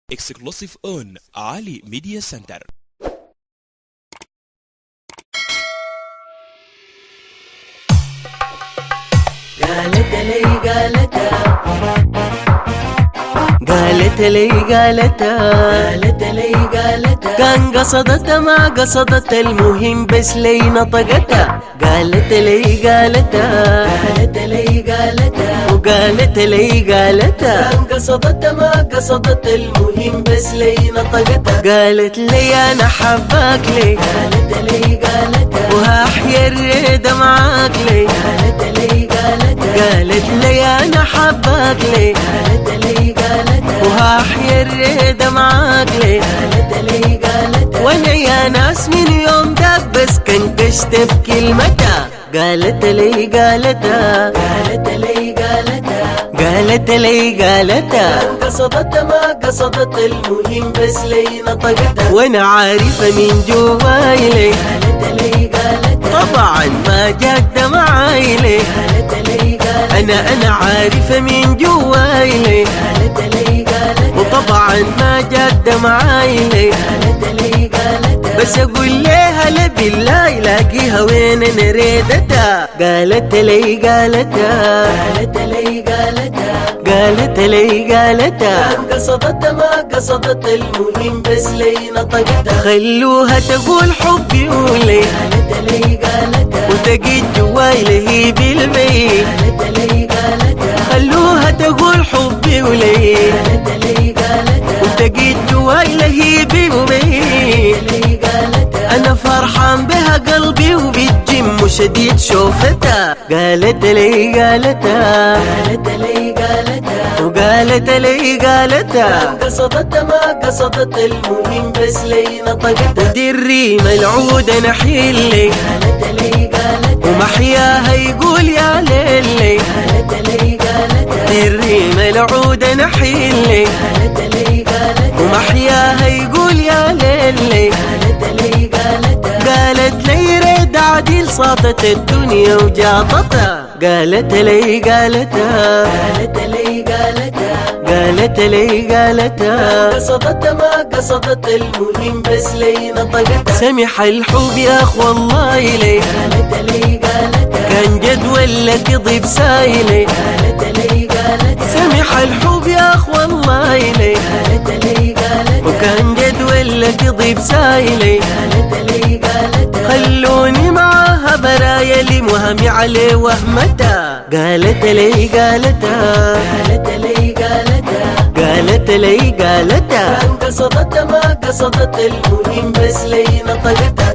Exclusive on Ali Media Center. قالت لي كان قصدتها ما قصدت المهم بس لي نطقتها. قالت لي كان قصدتها ما قصدت المهم بس لي نطقتها. قالت لي انا حباك لي، وهحيا الريدة معاك لي. قالت لي انا حباك لي، وهحيا الريدة معاك لي. وانا يا ناس من يوم داك بس كنكشت في كلمتها. قالت لي قصدتها ما قصدت المهم بس لي نطقتها. وانا عارفة من جواي لي، طبعا ما جاد معاي لي. انا عارفة من جواي لي، وطبعا ما جاد معاي لي. بس اقول لها لا بالله لاقيها وين انا ريدتها. قالت لي قصدتها ما قصدت المهم بس لي نطقتها. خلوها تقول حبي ولي، وتجد جواي لهيب البيت. خلوها تقول حبي ولي، وتجد جواي لهيب البيت. انا فرحان بها قلبي وبتجم شديد شوفتها. قالت لي قصدتها ما قصدت المهم بس لي نطقتها. دري ملعود انا حيلي، ومحياها يقول يا ليلي. دري ملعود انا حيلي، ومحياها يقول يا ليلي. قالت لي ريد عديل صاطت الدنيا وجاطتها. قالت لي قصدتها ما قصدت المهم بس لي نطقتها. سمح الحب يا اخ والله لي، كان جد ولا تضيب سايلي. سمح الحب يا اخ والله لي، وكان جد ولا تضيب سايلي. خلوني معاها برايا لي مهمي عليه وهمتها. قالت لي كان قصدتها ما قصدت المهم بس لي نطقتها.